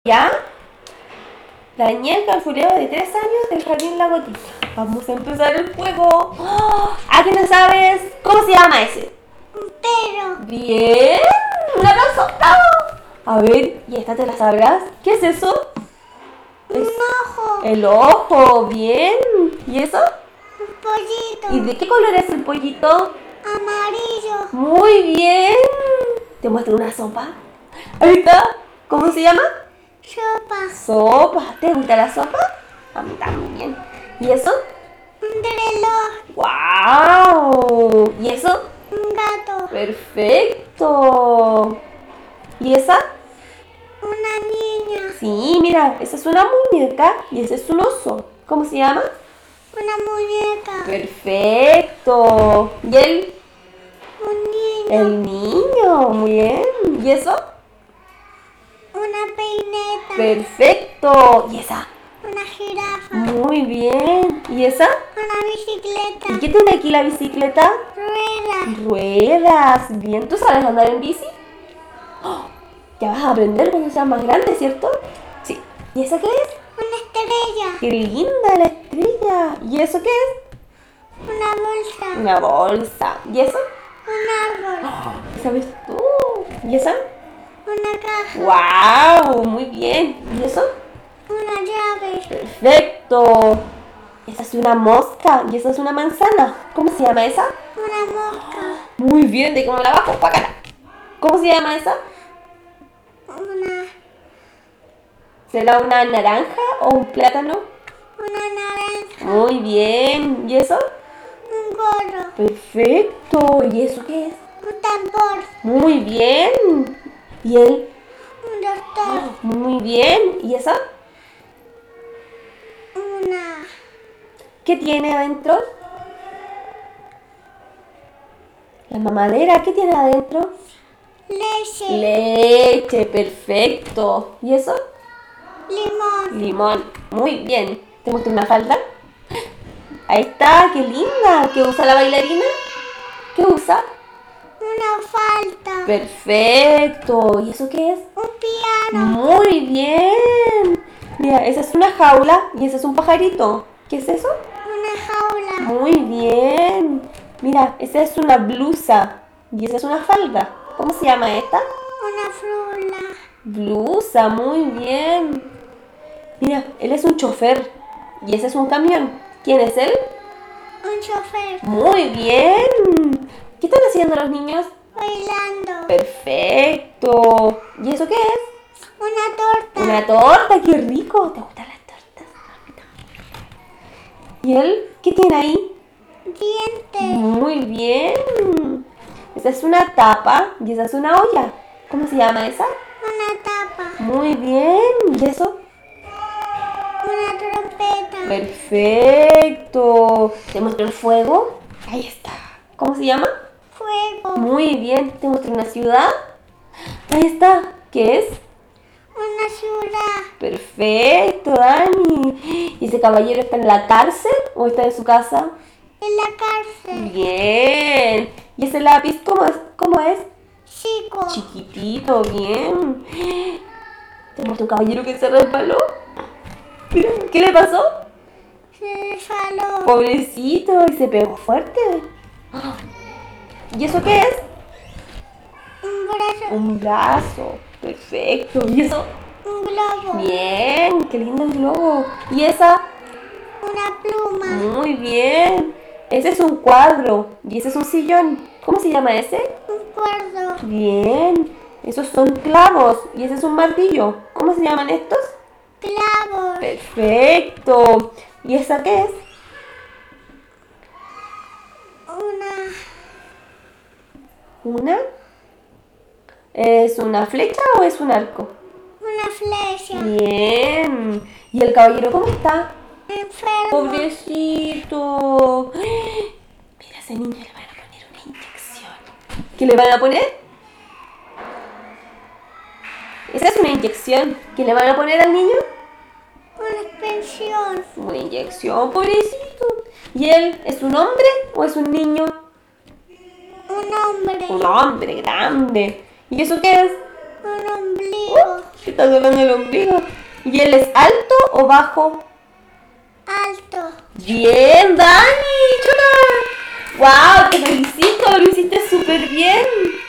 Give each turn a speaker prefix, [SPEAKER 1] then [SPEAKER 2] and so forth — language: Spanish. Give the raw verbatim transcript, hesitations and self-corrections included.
[SPEAKER 1] ¿Ya? Daniel Calfureo, de tres años, del Jardín La Gotita. Vamos a empezar el juego. ¡Oh! ¿A qué no sabes? ¿Cómo se llama ese?
[SPEAKER 2] Un perro.
[SPEAKER 1] Bien. Un aplauso. ¡Bravo! A ver, ¿y esta te la sabrás? ¿Qué es eso?
[SPEAKER 2] Un
[SPEAKER 1] Es
[SPEAKER 2] ojo.
[SPEAKER 1] el ojo. Bien. ¿Y eso?
[SPEAKER 2] Un pollito.
[SPEAKER 1] ¿Y de qué color es el pollito?
[SPEAKER 2] Amarillo.
[SPEAKER 1] Muy bien. Te muestro una sopa. Ahí está. ¿Cómo se llama?
[SPEAKER 2] Sopa.
[SPEAKER 1] Sopa. ¿Te gusta la sopa? A mí también. ¿Y eso?
[SPEAKER 2] Un reloj.
[SPEAKER 1] ¡Wow! ¿Y eso?
[SPEAKER 2] Un gato.
[SPEAKER 1] Perfecto. ¿Y esa?
[SPEAKER 2] Una niña.
[SPEAKER 1] Sí, mira, esa es una muñeca y ese es un oso. ¿Cómo se llama?
[SPEAKER 2] Una muñeca.
[SPEAKER 1] Perfecto. ¿Y él?
[SPEAKER 2] Un niño.
[SPEAKER 1] El niño. Muy bien. ¿Y eso?
[SPEAKER 2] Una peineta.
[SPEAKER 1] Perfecto. ¿Y esa?
[SPEAKER 2] Una jirafa.
[SPEAKER 1] Muy bien. ¿Y esa?
[SPEAKER 2] Una bicicleta.
[SPEAKER 1] ¿Y qué tiene aquí la bicicleta?
[SPEAKER 2] Rueda.
[SPEAKER 1] Ruedas. Bien, ¿tú sabes andar en bici? ¡Oh! Ya vas a aprender cuando seas más grande, ¿cierto? Sí. ¿Y esa qué es?
[SPEAKER 2] Una estrella.
[SPEAKER 1] ¡Qué linda la estrella! ¿Y eso qué es?
[SPEAKER 2] Una bolsa.
[SPEAKER 1] Una bolsa. ¿Y eso?
[SPEAKER 2] Un árbol.
[SPEAKER 1] ¡Oh! ¿Sabes tú? ¿Y esa?
[SPEAKER 2] Una caja.
[SPEAKER 1] ¡Wow! Muy bien. ¿Y eso?
[SPEAKER 2] Una llave.
[SPEAKER 1] Perfecto. Esa es una mosca y esa es una manzana. ¿Cómo se llama esa?
[SPEAKER 2] Una mosca.
[SPEAKER 1] Muy bien, de cómo la bajo para acá. ¿Cómo se llama esa?
[SPEAKER 2] Una.
[SPEAKER 1] ¿Será una naranja o un plátano?
[SPEAKER 2] Una naranja.
[SPEAKER 1] Muy bien. ¿Y eso?
[SPEAKER 2] Un gorro.
[SPEAKER 1] Perfecto. ¿Y eso qué es?
[SPEAKER 2] Un tambor.
[SPEAKER 1] Muy bien. ¿Y él?
[SPEAKER 2] Un doctor.
[SPEAKER 1] Muy bien. ¿Y esa?
[SPEAKER 2] Una.
[SPEAKER 1] ¿Qué tiene adentro? La mamadera, ¿qué tiene adentro?
[SPEAKER 2] Leche.
[SPEAKER 1] Leche, perfecto. ¿Y eso?
[SPEAKER 2] Limón.
[SPEAKER 1] Limón. Muy bien. ¿Te muestro una falda? Ahí está, qué linda. ¿Qué usa la bailarina? ¿Qué usa?
[SPEAKER 2] Una falta.
[SPEAKER 1] Perfecto. ¿Y eso qué es?
[SPEAKER 2] Un piano.
[SPEAKER 1] Muy bien. Mira, esa es una jaula y ese es un pajarito. ¿Qué es eso?
[SPEAKER 2] Una jaula.
[SPEAKER 1] Muy bien. Mira, esa es una blusa y esa es una falda. ¿Cómo se llama esta?
[SPEAKER 2] Una frula.
[SPEAKER 1] Blusa, muy bien. Mira, él es un chofer y ese es un camión. ¿Quién es él?
[SPEAKER 2] Un chofer.
[SPEAKER 1] Muy bien. ¿Qué están haciendo los niños?
[SPEAKER 2] Bailando.
[SPEAKER 1] Perfecto. ¿Y eso qué es?
[SPEAKER 2] Una torta.
[SPEAKER 1] Una torta, qué rico. ¿Te gustan las tortas? ¿Y él? ¿Qué tiene ahí?
[SPEAKER 2] Diente.
[SPEAKER 1] Muy bien. Esa es una tapa y esa es una olla. ¿Cómo se llama esa?
[SPEAKER 2] Una tapa.
[SPEAKER 1] Muy bien. ¿Y eso?
[SPEAKER 2] Una trompeta.
[SPEAKER 1] Perfecto. ¿Te muestro el fuego? Ahí está. ¿Cómo se llama?
[SPEAKER 2] Fuego.
[SPEAKER 1] Muy bien. ¿Te muestro una ciudad? Ahí está. ¿Qué es?
[SPEAKER 2] Una ciudad.
[SPEAKER 1] Perfecto, Dani. ¿Y ese caballero está en la cárcel o está en su casa?
[SPEAKER 2] En la cárcel.
[SPEAKER 1] Bien. ¿Y ese lápiz cómo es? ¿Cómo es?
[SPEAKER 2] Chico.
[SPEAKER 1] Chiquitito, bien. ¿Te muestro un caballero que se resbaló? Mira, ¿qué le pasó?
[SPEAKER 2] Se resbaló.
[SPEAKER 1] Pobrecito, y se pegó fuerte. ¿Y eso qué es?
[SPEAKER 2] Un brazo.
[SPEAKER 1] Un brazo. Perfecto. ¿Y eso?
[SPEAKER 2] Un globo.
[SPEAKER 1] Bien, qué lindo el globo. ¿Y esa?
[SPEAKER 2] Una pluma.
[SPEAKER 1] Muy bien. Ese es un cuadro y ese es un sillón. ¿Cómo se llama ese?
[SPEAKER 2] Un cuerdo.
[SPEAKER 1] Bien. Esos son clavos y ese es un martillo. ¿Cómo se llaman estos?
[SPEAKER 2] Clavos.
[SPEAKER 1] Perfecto. ¿Y esa qué es?
[SPEAKER 2] Una.
[SPEAKER 1] ¿Una? ¿Es una flecha o es un arco?
[SPEAKER 2] Una flecha.
[SPEAKER 1] Bien. ¿Y el caballero cómo está?
[SPEAKER 2] Enfermo.
[SPEAKER 1] Pobrecito. Mira, a ese niño le van a poner una inyección. ¿Qué le van a poner? Esa es una inyección. ¿Qué le van a poner al niño?
[SPEAKER 2] Una expensión.
[SPEAKER 1] Una inyección, pobrecito. ¿Y él es un hombre o es un niño?
[SPEAKER 2] Un hombre.
[SPEAKER 1] Un hombre grande. ¿Y eso qué es?
[SPEAKER 2] Un ombligo.
[SPEAKER 1] ¿Te está doblando el ombligo? ¿Y él es alto o bajo?
[SPEAKER 2] Alto.
[SPEAKER 1] Bien, Dani, chula. Wow, te felicito, lo hiciste súper bien.